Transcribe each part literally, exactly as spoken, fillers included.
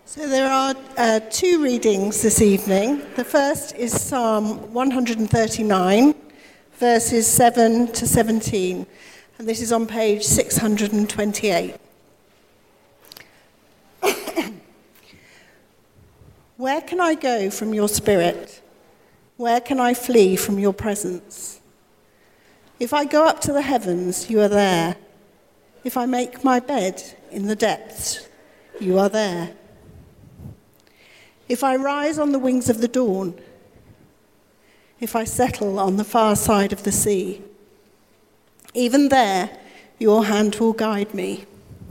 So there are uh, two readings this evening. The first is Psalm one thirty-nine, verses seven to seventeen, and this is on page six hundred twenty-eight. Where can I go from your spirit? Where can I flee from your presence? If I go up to the heavens, you are there. If I make my bed in the depths, you are there. If I rise on the wings of the dawn, if I settle on the far side of the sea, even there your hand will guide me.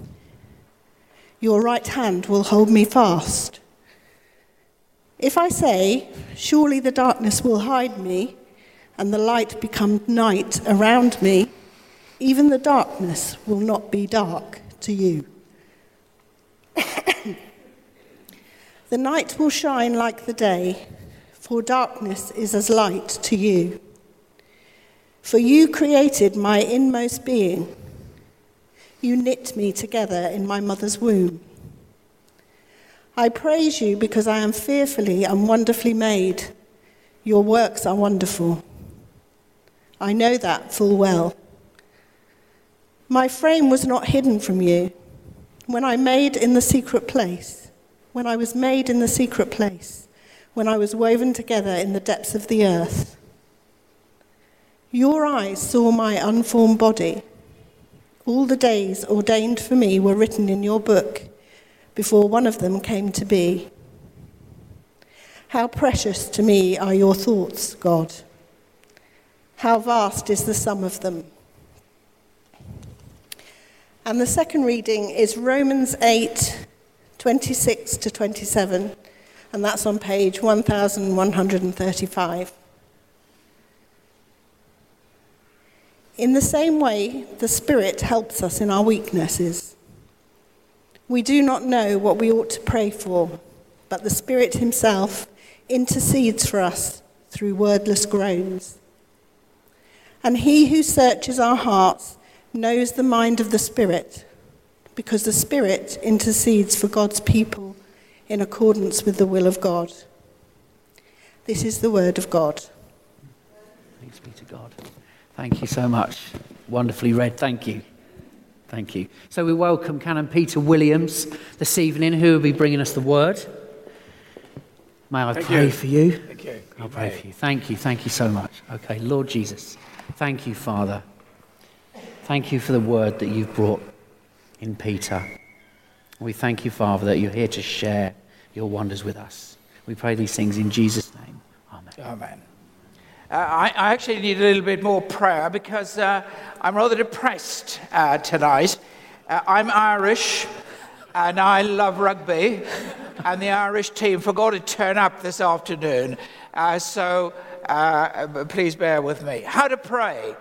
Your right hand will hold me fast. If I say, surely the darkness will hide me, and the light become night around me, even the darkness will not be dark to you. The night will shine like the day, for darkness is as light to you. For you created my inmost being. You knit me together in my mother's womb. I praise you because I am fearfully and wonderfully made. Your works are wonderful. I know that full well. My frame was not hidden from you when I made in the secret place. When I was made in the secret place, when I was woven together in the depths of the earth. Your eyes saw my unformed body. All the days ordained for me were written in your book before one of them came to be. How precious to me are your thoughts, God. How vast is the sum of them. And the second reading is Romans eight, twenty-six to twenty-seven, and that's on page one thousand one hundred thirty-five. In the same way, the Spirit helps us in our weaknesses. We do not know what we ought to pray for, but the Spirit himself intercedes for us through wordless groans. And he who searches our hearts knows the mind of the Spirit, because the Spirit intercedes for God's people in accordance with the will of God. This is the word of God. Thanks be to God. Thank you so much. Wonderfully read. Thank you. Thank you. So we welcome Canon Peter Williams this evening, who will be bringing us the word. May I Thank pray you. for you? Thank you. I'll You pray may. for you. Thank you. Thank you so much. Okay, Lord Jesus, thank you, Father. Thank you for the word that you've brought in Peter. We thank you, Father, that you're here to share your wonders with us. We pray these things in Jesus' name. Amen. Amen. Uh, I, I actually need a little bit more prayer because uh, I'm rather depressed uh, tonight. Uh, I'm Irish and I love rugby, and the Irish team forgot to turn up this afternoon. Uh, so uh, please bear with me. How to pray.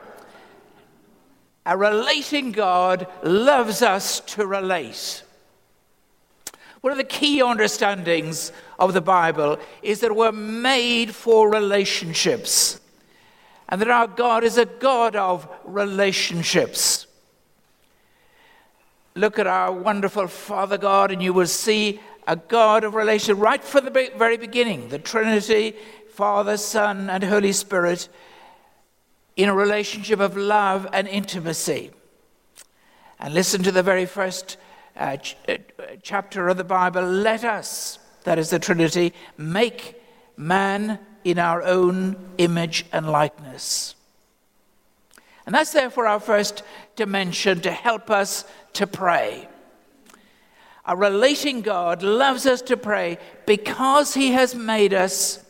A relating God loves us to relate. One of the key understandings of the Bible is that we're made for relationships, and that our God is a God of relationships. Look at our wonderful Father God, and you will see a God of relationship right from the very beginning. The Trinity, Father, Son, and Holy Spirit, in a relationship of love and intimacy. And listen to the very first uh, ch- uh, chapter of the Bible. Let us, that is the Trinity, make man in our own image and likeness. And that's therefore our first dimension to help us to pray. A relating God loves us to pray because he has made us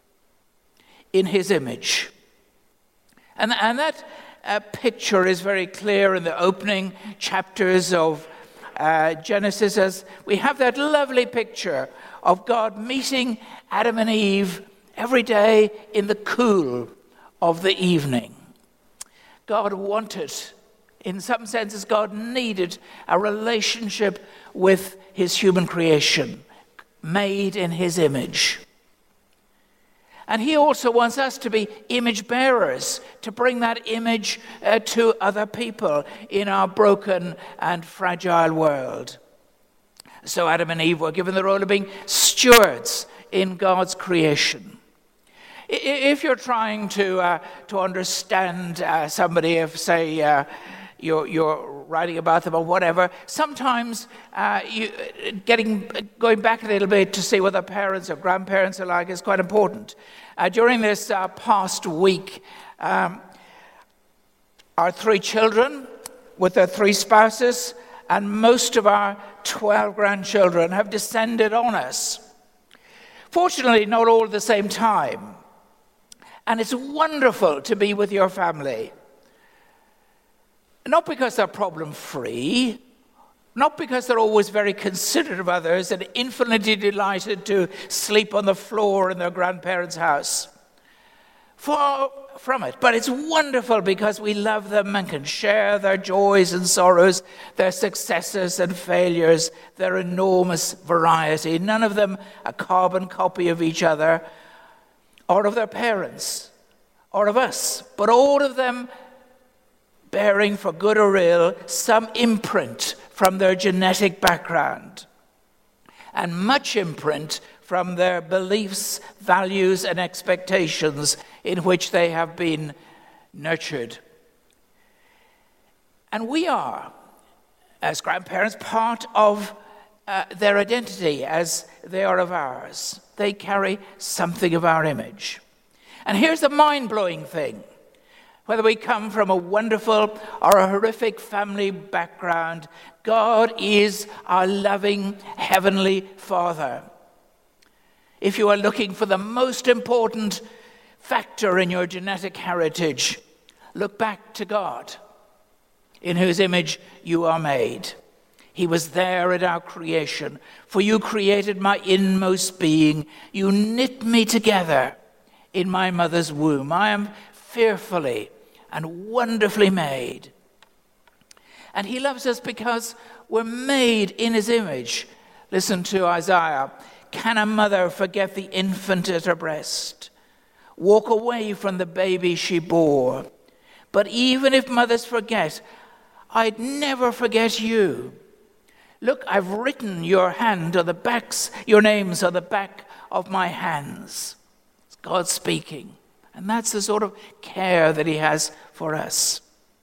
in his image. And, and that uh, picture is very clear in the opening chapters of uh, Genesis, as we have that lovely picture of God meeting Adam and Eve every day in the cool of the evening. God wanted, in some senses, God needed a relationship with his human creation, made in his image. And he also wants us to be image bearers, to bring that image uh, to other people in our broken and fragile world. So Adam and Eve were given the role of being stewards in God's creation. If you're trying to uh, to understand uh, somebody, if say uh, you're, you're writing about them or whatever, sometimes uh, you, getting going back a little bit to see what their parents or grandparents are like is quite important. Uh, during this uh, past week, um, our three children with their three spouses and most of our twelve grandchildren have descended on us. Fortunately, not all at the same time. And it's wonderful to be with your family. Not because they're problem-free, not because they're always very considerate of others and infinitely delighted to sleep on the floor in their grandparents' house. Far from it. But it's wonderful because we love them and can share their joys and sorrows, their successes and failures, their enormous variety. None of them a carbon copy of each other or of their parents or of us, but all of them bearing, for good or ill, some imprint from their genetic background, and much imprint from their beliefs, values, and expectations in which they have been nurtured. And we are, as grandparents, part of uh, their identity as they are of ours. They carry something of our image. And here's the mind-blowing thing. Whether we come from a wonderful or a horrific family background, God is our loving Heavenly Father. If you are looking for the most important factor in your genetic heritage, look back to God, in whose image you are made. He was there at our creation. For you created my inmost being. You knit me together in my mother's womb. I am fearfully and wonderfully made. And he loves us because we're made in his image. Listen to Isaiah. Can a mother forget the infant at her breast? Walk away from the baby she bore? But even if mothers forget, I'd never forget you. Look, I've written your hand on the backs, your names on the back of my hands. It's God speaking. And that's the sort of care that he has for us.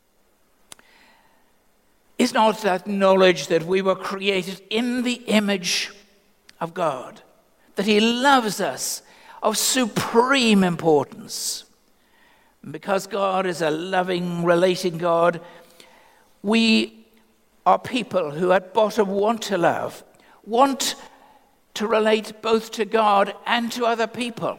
Is not that knowledge that we were created in the image of God, that he loves us, of supreme importance? And because God is a loving, relating God, we are people who at bottom want to love, want to relate both to God and to other people.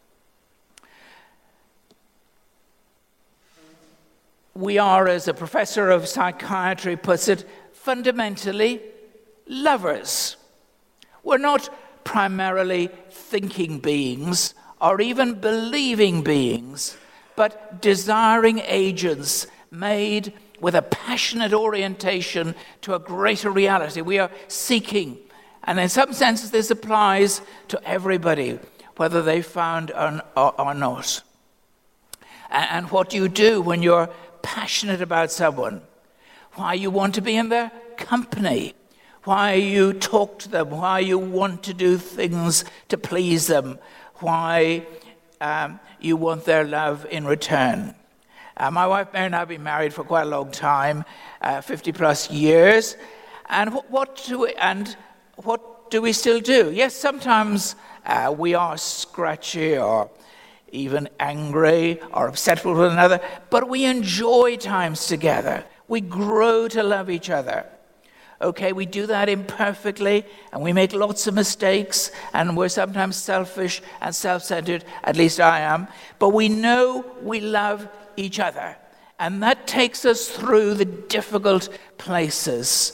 We are, as a professor of psychiatry puts it, fundamentally lovers. We're not primarily thinking beings or even believing beings, but desiring agents made with a passionate orientation to a greater reality. We are seeking, and in some senses this applies to everybody, whether they found or, or, or not. And, and what do you do when you're passionate about someone? Why you want to be in their company, why you talk to them, why you want to do things to please them, why um, you want their love in return. Uh, my wife Mary and I have been married for quite a long time, uh, fifty plus years, and what, what do we, and what do we still do? Yes, sometimes uh, we are scratchy or even angry or upset with one another, but we enjoy times together. We grow to love each other. Okay, we do that imperfectly, and we make lots of mistakes, and we're sometimes selfish and self-centered, at least I am, but we know we love each other, and that takes us through the difficult places.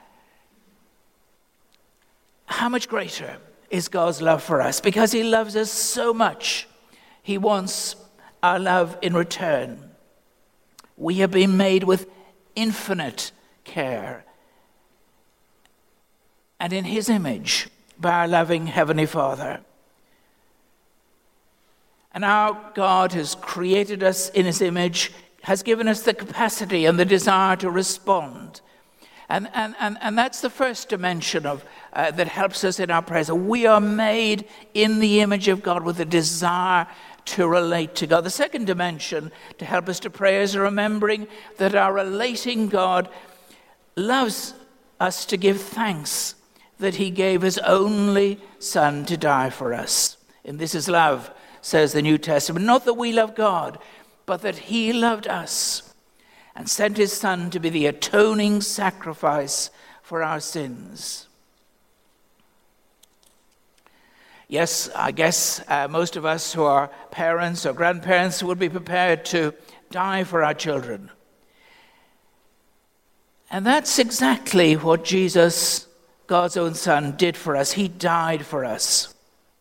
How much greater is God's love for us? Because he loves us so much, he wants our love in return. We have been made with infinite care and in his image by our loving Heavenly Father. And our God has created us in his image, has given us the capacity and the desire to respond. And, and, and, and that's the first dimension of uh, that helps us in our prayers. We are made in the image of God with a desire to relate to God. The second dimension to help us to pray is remembering that our relating God loves us to give thanks that he gave his only Son to die for us. And this is love, says the New Testament. Not that we love God, but that he loved us and sent his Son to be the atoning sacrifice for our sins. Yes, I guess uh, most of us who are parents or grandparents would be prepared to die for our children. And that's exactly what Jesus, God's own Son, did for us. He died for us.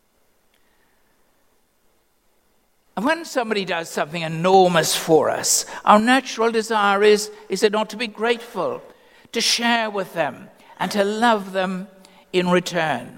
And when somebody does something enormous for us, our natural desire is, is it not to be grateful, to share with them, and to love them in return.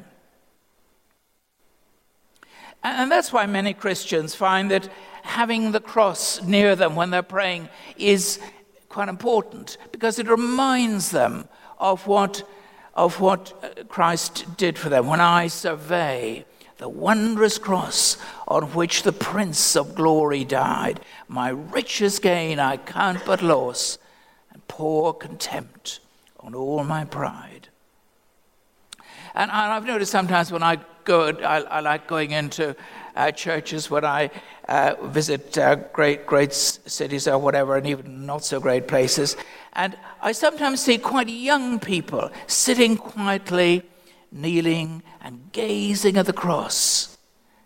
And that's why many Christians find that having the cross near them when they're praying is quite important, because it reminds them of what, of what Christ did for them. When I survey the wondrous cross on which the Prince of Glory died, my richest gain I count but loss, and pour contempt on all my pride. And I've noticed sometimes when I go, I, I like going into uh, churches when I uh, visit uh, great, great cities or whatever, and even not so great places. And I sometimes see quite young people sitting quietly, kneeling and gazing at the cross.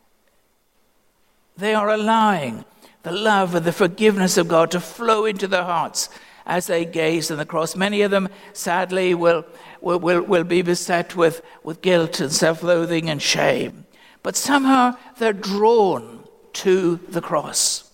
They are allowing the love and the forgiveness of God to flow into their hearts as they gaze on the cross. Many of them, sadly, will will will, will be beset with, with guilt and self-loathing and shame. But somehow they're drawn to the cross.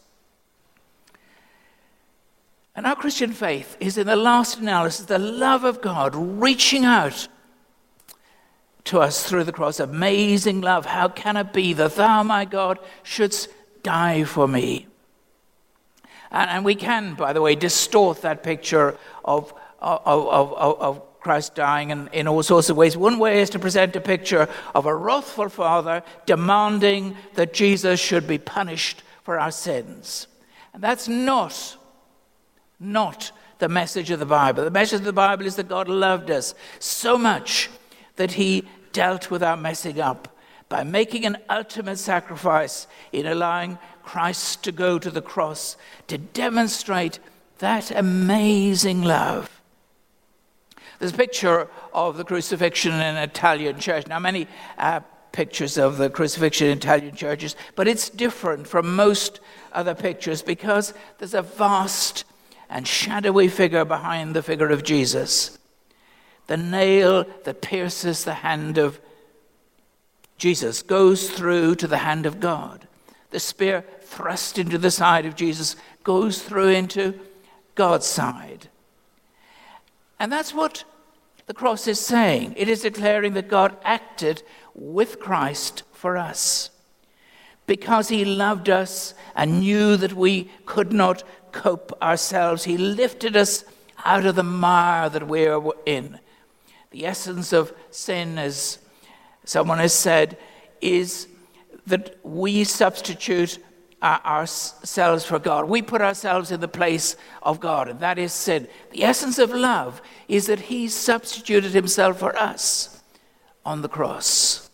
And our Christian faith is, in the last analysis, the love of God reaching out to us through the cross. Amazing love. How can it be that thou, my God, shouldst die for me? And, and we can, by the way, distort that picture of, of, of, of, of Christ dying in, in all sorts of ways. One way is to present a picture of a wrathful Father demanding that Jesus should be punished for our sins. And that's not, not the message of the Bible. The message of the Bible is that God loved us so much that he dealt with our messing up by making an ultimate sacrifice in allowing Christ to go to the cross to demonstrate that amazing love. There's a picture of the crucifixion in an Italian church. Now, many uh, pictures of the crucifixion in Italian churches, but it's different from most other pictures because there's a vast and shadowy figure behind the figure of Jesus. The nail that pierces the hand of Jesus goes through to the hand of God. The spear thrust into the side of Jesus goes through into God's side. And that's what the cross is saying. It is declaring that God acted with Christ for us. Because he loved us and knew that we could not cope ourselves, he lifted us out of the mire that we are in. The essence of sin, as someone has said, is that we substitute our, ourselves for God. We put ourselves in the place of God, and that is sin. The essence of love is that he substituted himself for us on the cross.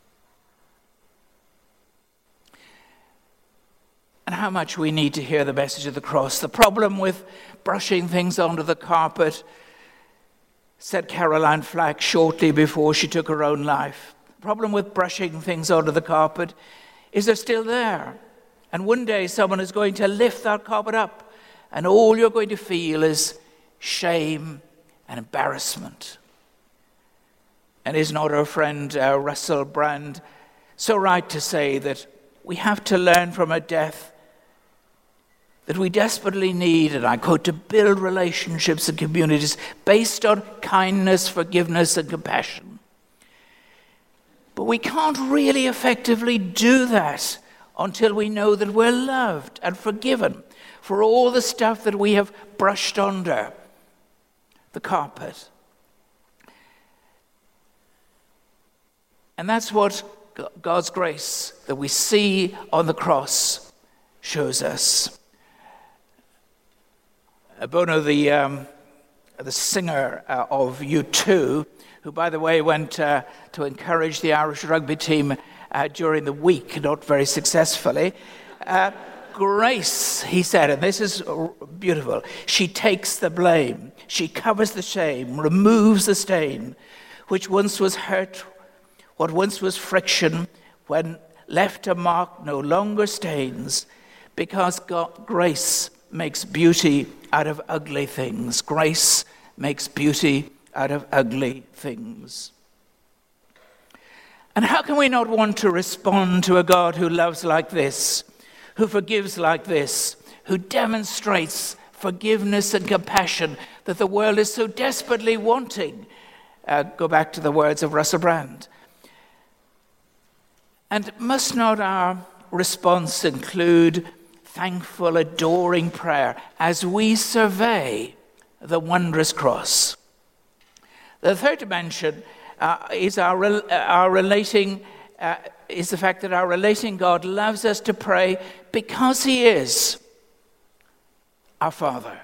And how much we need to hear the message of the cross. The problem with brushing things onto the carpet, said Caroline Flack shortly before she took her own life. The problem with brushing things onto the carpet is they're still there. And one day someone is going to lift that carpet up, and all you're going to feel is shame and embarrassment. And is not our friend uh, Russell Brand so right to say that we have to learn from a death that we desperately need, and I quote, to build relationships and communities based on kindness, forgiveness, and compassion. But we can't really effectively do that until we know that we're loved and forgiven for all the stuff that we have brushed under the carpet. And that's what God's grace that we see on the cross shows us. Bono, the, um, the singer uh, of U two, who, by the way, went uh, to encourage the Irish rugby team uh, during the week, not very successfully. Uh, grace, he said, and this is beautiful, she takes the blame, she covers the shame, removes the stain, which once was hurt, what once was friction, when left a mark no longer stains, because God, grace makes beauty out of ugly things. Grace makes beauty out of ugly things. And how can we not want to respond to a God who loves like this, who forgives like this, who demonstrates forgiveness and compassion that the world is so desperately wanting? Uh, go back to the words of Russell Brand. And must not our response include thankful, adoring prayer as we survey the wondrous cross? The third dimension uh, is our, uh, our relating, uh, is the fact that our relating God loves us to pray because he is our Father.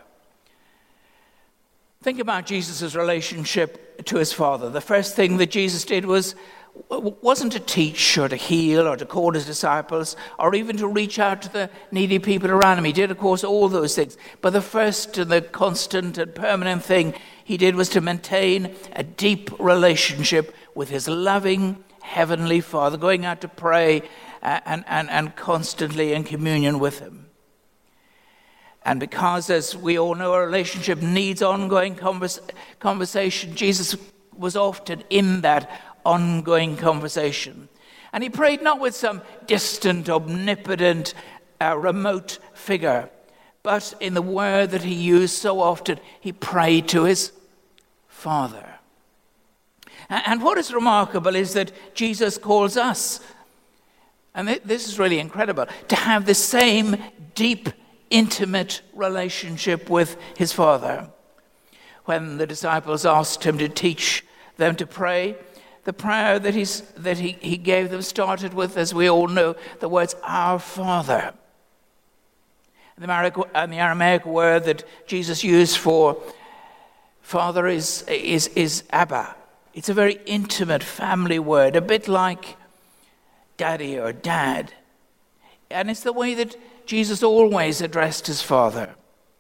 Think about Jesus' relationship to his Father. The first thing that Jesus did was wasn't to teach or to heal or to call his disciples or even to reach out to the needy people around him. He did, of course, all those things. But the first and the constant and permanent thing he did was to maintain a deep relationship with his loving heavenly Father, going out to pray and, and, and constantly in communion with him. And because, as we all know, a relationship needs ongoing converse, conversation, Jesus was often in that ongoing conversation. And he prayed not with some distant, omnipotent, uh, remote figure, but in the word that he used so often, he prayed to his Father. And, and what is remarkable is that Jesus calls us, and th- this is really incredible, to have the same deep, intimate relationship with his Father. When the disciples asked him to teach them to pray, the prayer that, he's, that he, he gave them started with, as we all know, the words, Our Father. And the, and the Aramaic word that Jesus used for Father is, is, is Abba. It's a very intimate family word, a bit like daddy or dad. And it's the way that Jesus always addressed his Father.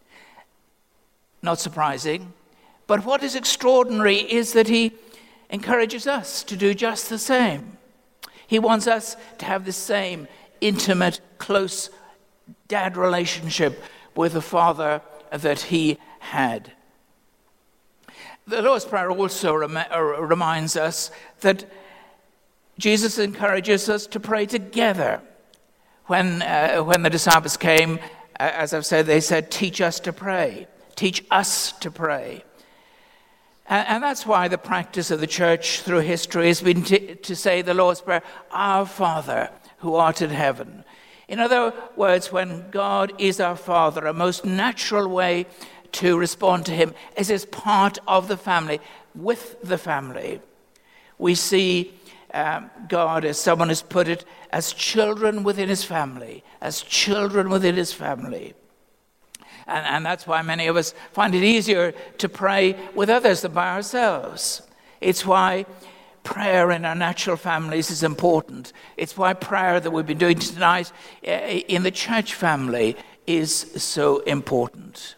Not surprising. But what is extraordinary is that he encourages us to do just the same. He wants us to have the same intimate, close dad relationship with the Father that he had. The Lord's Prayer also rem- reminds us that Jesus encourages us to pray together. When, uh, when the disciples came, uh, as I've said, they said, teach us to pray. Teach us to pray. And that's why the practice of the church through history has been to, to say the Lord's Prayer, Our Father, who art in heaven. In other words, when God is our Father, a most natural way to respond to him is as part of the family, with the family. We see um, God, as someone has put it, as children within his family, as children within his family. And, and that's why many of us find it easier to pray with others than by ourselves. It's why prayer in our natural families is important. It's why prayer that we've been doing tonight in the church family is so important.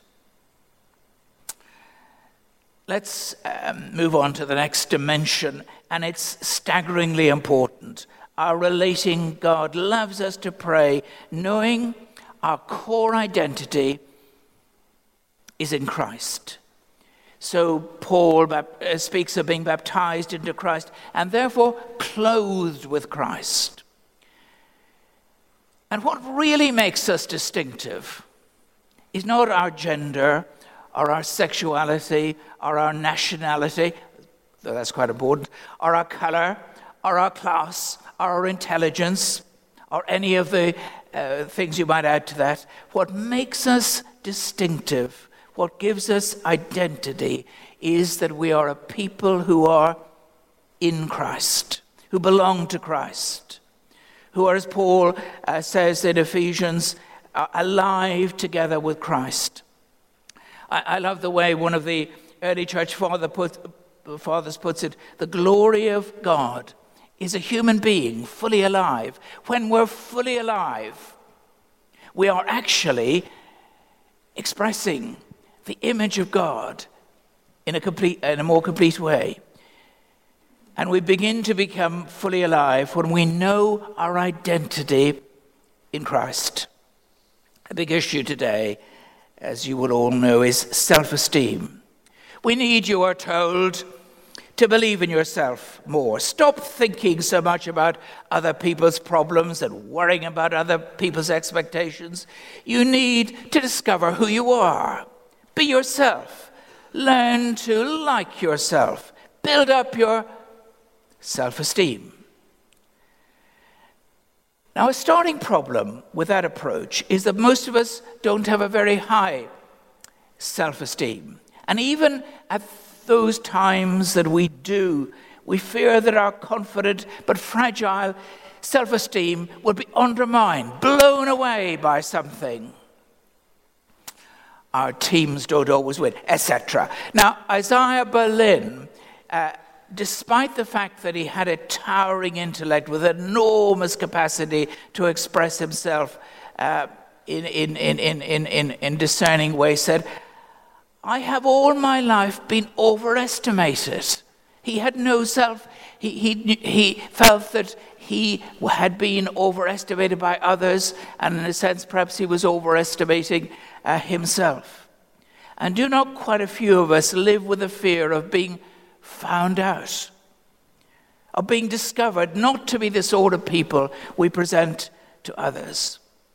Let's um, move on to the next dimension, and it's staggeringly important. Our relating God loves us to pray, knowing our core identity is in Christ. So Paul speaks of being baptized into Christ and therefore clothed with Christ. And what really makes us distinctive is not our gender or our sexuality or our nationality, though that's quite important, or our color or our class or our intelligence or any of the uh, things you might add to that. What makes us distinctive, what gives us identity, is that we are a people who are in Christ, who belong to Christ, who are, as Paul uh, says in Ephesians, uh, alive together with Christ. I, I love the way one of the early church father put, fathers puts it, the glory of God is a human being fully alive. When we're fully alive, we are actually expressing the image of God in a complete, in a more complete way. And we begin to become fully alive when we know our identity in Christ. A big issue today, as you will all know, is self-esteem. We need, you are told, to believe in yourself more. Stop thinking so much about other people's problems and worrying about other people's expectations. You need to discover who you are. Be yourself. Learn to like yourself. Build up your self-esteem. Now, a starting problem with that approach is that most of us don't have a very high self-esteem. And even at those times that we do, we fear that our confident but fragile self-esteem will be undermined, blown away by something. Our teams don't always win, et cetera. Now, Isaiah Berlin, uh, despite the fact that he had a towering intellect with enormous capacity to express himself uh, in, in, in, in, in, in, in discerning ways, said, I have all my life been overestimated. He had no self, he, he, he felt that he had been overestimated by others, and in a sense perhaps he was overestimating uh, himself. And do not quite a few of us live with the fear of being found out, of being discovered not to be the sort of people we present to others?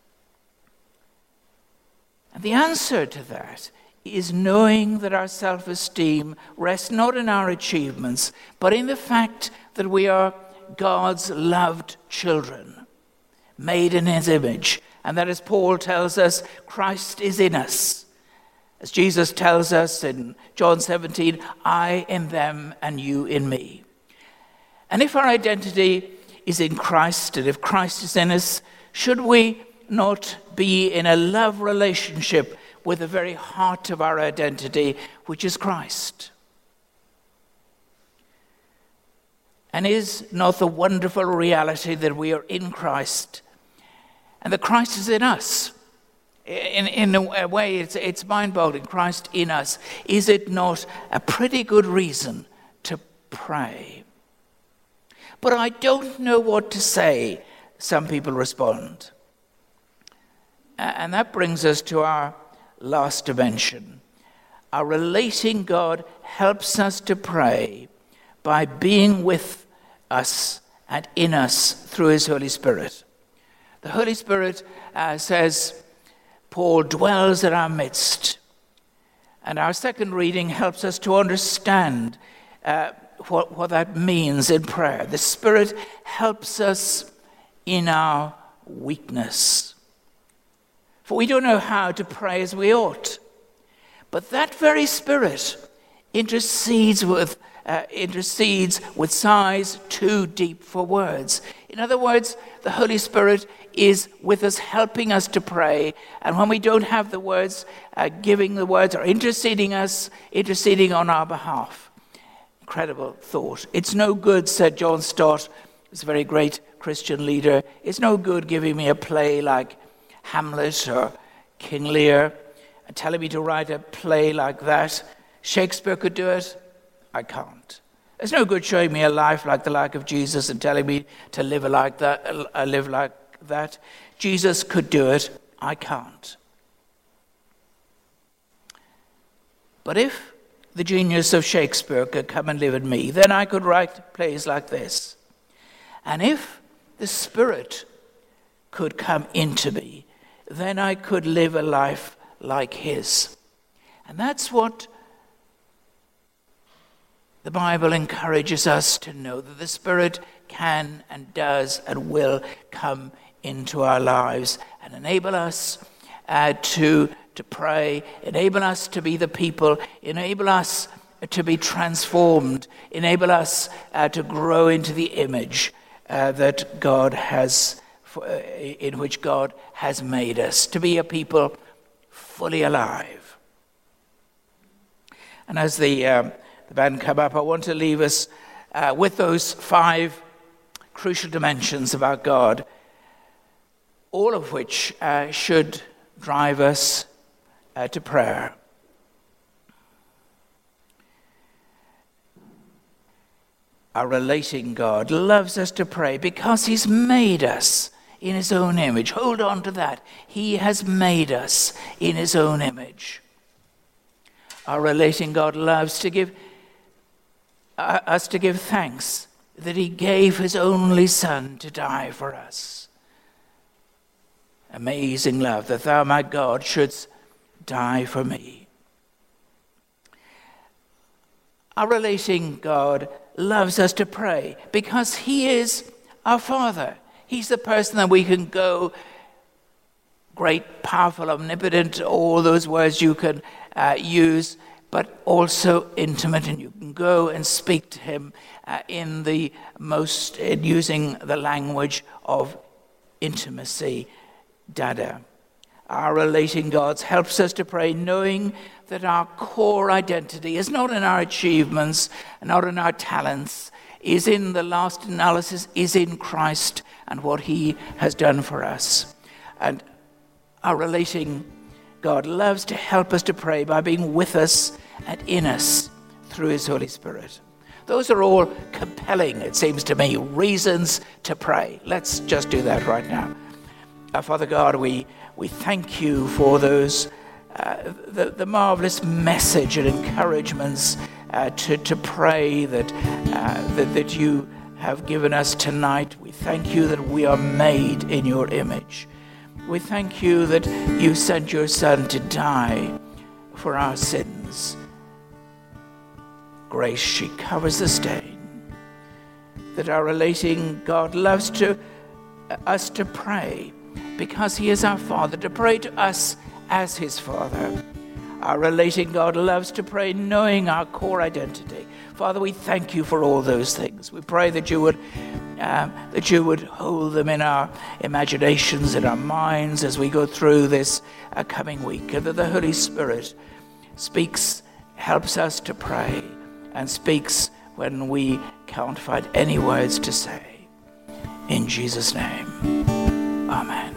And the answer to that is knowing that our self-esteem rests not in our achievements, but in the fact that we are God's loved children, made in his image. And that, as Paul tells us, Christ is in us. As Jesus tells us in John seventeen, I in them and you in me. And if our identity is in Christ, and if Christ is in us, should we not be in a love relationship with the very heart of our identity, which is Christ? And is not the wonderful reality that we are in Christ and that Christ is in us? In, in a way, it's, it's mind-boggling. Christ in us. Is it not a pretty good reason to pray? But I don't know what to say, some people respond. And that brings us to our last dimension. Our relating God helps us to pray by being with us and in us through his Holy Spirit. The Holy Spirit, uh, says Paul, dwells in our midst. And our second reading helps us to understand uh, what, what that means in prayer. The Spirit helps us in our weakness. For we don't know how to pray as we ought. But that very Spirit intercedes with uh, intercedes with sighs too deep for words. In other words, the Holy Spirit is with us, helping us to pray. And when we don't have the words, uh, giving the words, or interceding us, interceding on our behalf. Incredible thought. It's no good, said John Stott, who's a very great Christian leader, it's no good giving me a play like Hamlet or King Lear and telling me to write a play like that. Shakespeare could do it. I can't. It's no good showing me a life like the life of Jesus and telling me to live like that. Uh, live like that. Jesus could do it. I can't. But if the genius of Shakespeare could come and live in me, then I could write plays like this. And if the Spirit could come into me, then I could live a life like his. And that's what the Bible encourages us to know, that the Spirit can and does and will come into our lives and enable us uh, to, to pray, enable us to be the people, enable us to be transformed, enable us uh, to grow into the image uh, that God has, uh, in which God has made us, to be a people fully alive. And as the, um, the band come up, I want to leave us uh, with those five crucial dimensions about God, all of which uh, should drive us uh, to prayer. Our relating God loves us to pray because he's made us in his own image. Hold on to that. He has made us in his own image. Our relating God loves to give uh, us to give thanks that he gave his only Son to die for us. Amazing love that thou, my God, shouldst die for me. Our relating God loves us to pray because he is our Father. He's the person that we can go, great, powerful, omnipotent, all those words you can uh, use, but also intimate, and you can go and speak to him uh, in the most, in using the language of intimacy, Dada. Our relating God helps us to pray knowing that our core identity is not in our achievements, not in our talents, is in the last analysis, is in Christ and what he has done for us. And our relating God loves to help us to pray by being with us and in us through his Holy Spirit. Those are all compelling, it seems to me, reasons to pray. Let's just do that right now. Our Father God, we, we thank you for those Uh, the, the marvelous message and encouragements uh, to, to pray that, uh, that that you have given us tonight. We thank you that we are made in your image. We thank you that you sent your Son to die for our sins. Grace, she covers the stain. That our relating God loves to uh, us to pray because he is our Father, to pray to us as his Father. Our relating God loves to pray knowing our core identity. Father, we thank you for all those things. We pray that you would uh, that you would hold them in our imaginations, in our minds as we go through this uh, coming week, and that the Holy Spirit speaks, helps us to pray, and speaks when we can't find any words to say. In Jesus' name, amen.